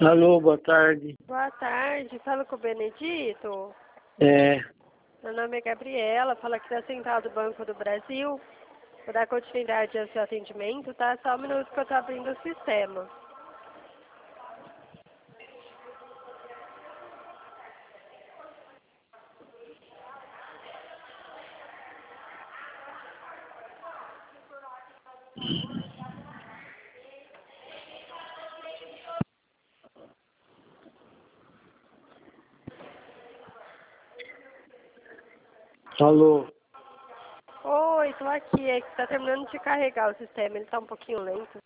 Alô, boa tarde. Boa tarde, fala com o Benedito. É, Meu nome é Gabriela, fala aqui da Central do Banco do Brasil. Vou dar continuidade ao seu atendimento, tá? Só um minuto que eu tô abrindo o sistema. alô. Oi, tô aqui, é que tá terminando de carregar o sistema, ele tá um pouquinho lento.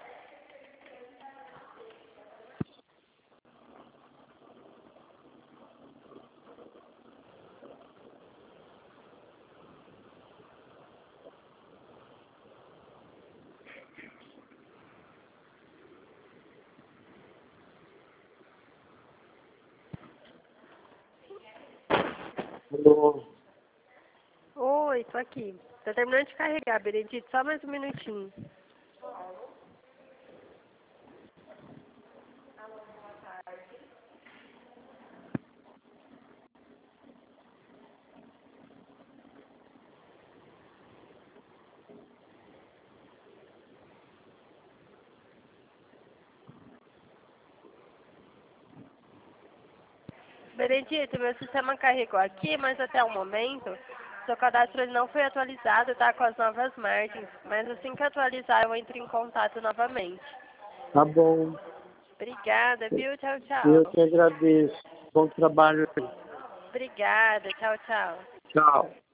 Alô. Oi, tô aqui. Tá terminando de carregar, Benedito, só mais um minutinho. Benedito, meu sistema carregou aqui, mas até o momento, seu cadastro ele não foi atualizado, tá? Com as novas margens. Mas assim que atualizar, eu entro em contato novamente. Tá bom. Obrigada, viu? Tchau, Eu tchau. que agradeço. Bom trabalho. Obrigada, tchau, tchau. Tchau.